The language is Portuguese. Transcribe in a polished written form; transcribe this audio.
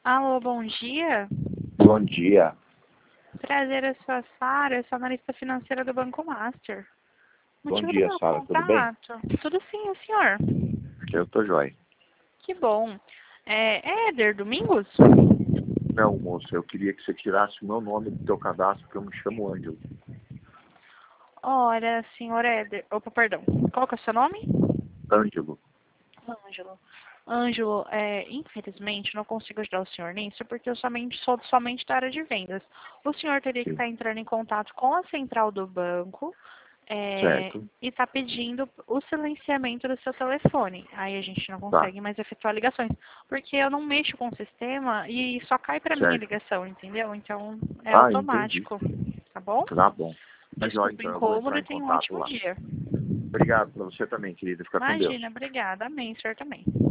Alô, bom dia. Bom dia. Prazer, eu sou a Sara, eu sou analista financeira do Banco Master. Bom Motivo do dia, meu Sara, tudo bem? contato? Tudo sim, o senhor? Eu tô joia. Que bom. É Éder Domingos? Não, moço, eu queria que você tirasse o meu nome do teu cadastro, porque eu me chamo Ângelo. Ora, senhor Éder. Opa, perdão. Qual que é o seu nome? Ângelo. Ângelo. Ângelo, infelizmente não consigo ajudar o senhor nisso porque eu sou somente da área de vendas. O senhor teria que Sim. estar entrando em contato com a central do banco Certo. e está pedindo o silenciamento do seu telefone. Aí a gente não Tá. consegue mais efetuar ligações, porque eu não mexo com o sistema e só cai para minha Certo. ligação, entendeu? Então é Entendi. automático, tá bom? Tá bom. Tá joia, Desculpa o então eu vou incômodo entrar e em tenha um contato ótimo lá. dia. Obrigado pra você também, querida. Fica com Deus. Imagina, obrigada. Amém, o senhor também.